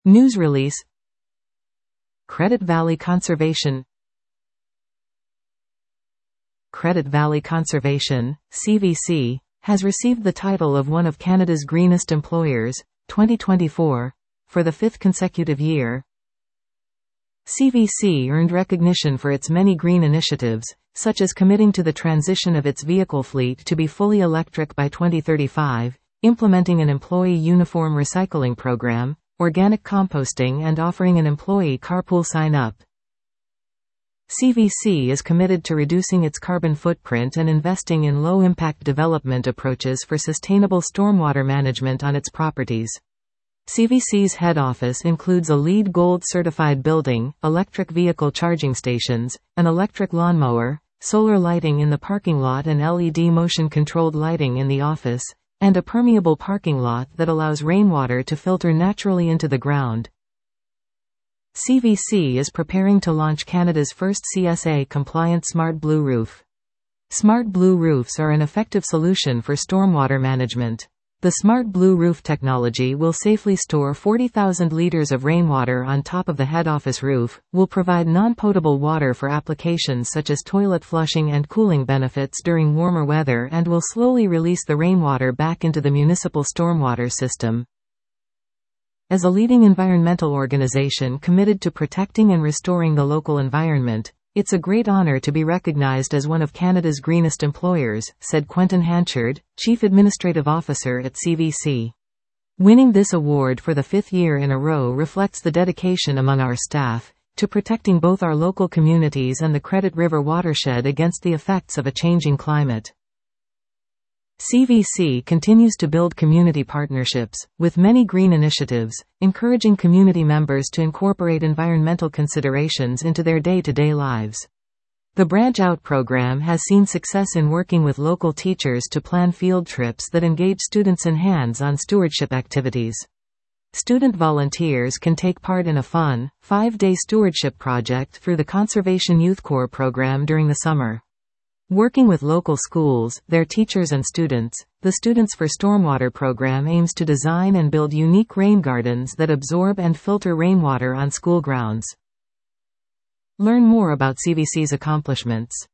News release. Credit Valley Conservation. Credit Valley Conservation, CVC, has received the title of one of Canada's Greenest Employers, 2024, for the fifth consecutive year. CVC earned recognition for its many green initiatives, such as committing to the transition of its vehicle fleet to be fully electric by 2035, implementing an employee uniform recycling program, organic composting, and offering an employee carpool sign-up. CVC is committed to reducing its carbon footprint and investing in low-impact development approaches for sustainable stormwater management on its properties. CVC's head office includes a LEED Gold certified building, electric vehicle charging stations, an electric lawnmower, solar lighting in the parking lot and LED motion-controlled lighting in the office, and a permeable parking lot that allows rainwater to filter naturally into the ground. CVC is preparing to launch Canada's first CSA-compliant Smart Blue Roof. Smart Blue Roofs are an effective solution for stormwater management. The Smart Blue Roof technology will safely store 40,000 liters of rainwater on top of the head office roof, will provide non-potable water for applications such as toilet flushing and cooling benefits during warmer weather, and will slowly release the rainwater back into the municipal stormwater system. As a leading environmental organization committed to protecting and restoring the local environment, it's a great honor to be recognized as one of Canada's greenest employers, said Quentin Hanchard, Chief Administrative Officer at CVC. Winning this award for the fifth year in a row reflects the dedication among our staff to protecting both our local communities and the Credit River watershed against the effects of a changing climate. CVC continues to build community partnerships, with many green initiatives, encouraging community members to incorporate environmental considerations into their day-to-day lives. The Branch Out program has seen success in working with local teachers to plan field trips that engage students in hands-on stewardship activities. Student volunteers can take part in a fun, 5-day stewardship project through the Conservation Youth Corps program during the summer. Working with local schools, their teachers and students, the Students for Stormwater program aims to design and build unique rain gardens that absorb and filter rainwater on school grounds. Learn more about CVC's accomplishments.